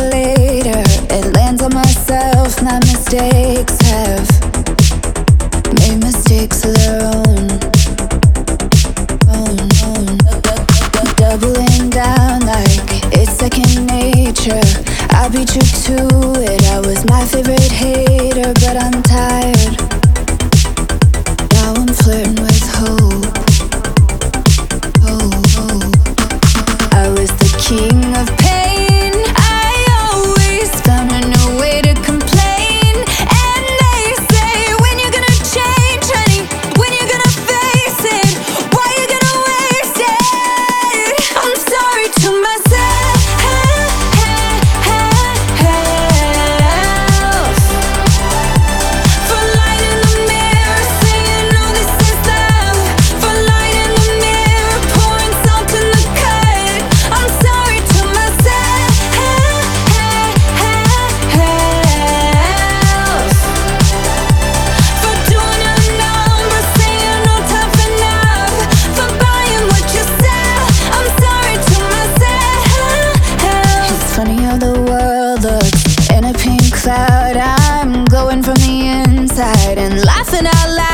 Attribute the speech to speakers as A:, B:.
A: later, it lands on myself. My mistakes have made mistakes of their own. Doubling down like it's second nature. I beat you to it. I was my favorite hater, but I'm tired. Now I'm flirting with hope. I was the king of pain. I always found a new way to complain. And they say, when you gonna change, honey? When you gonna face it? Why you gonna waste it? I'm sorry to myself for lying in the mirror, saying, "No, this is love." For lying in the mirror, pouring salt in the cut. I'm sorry to myself for doing it number, saying no tough enough, for buying what you sell. I'm sorry to myself. It's funny how the world looks in a pink cloud. I'm glowing from the inside and laughing out loud.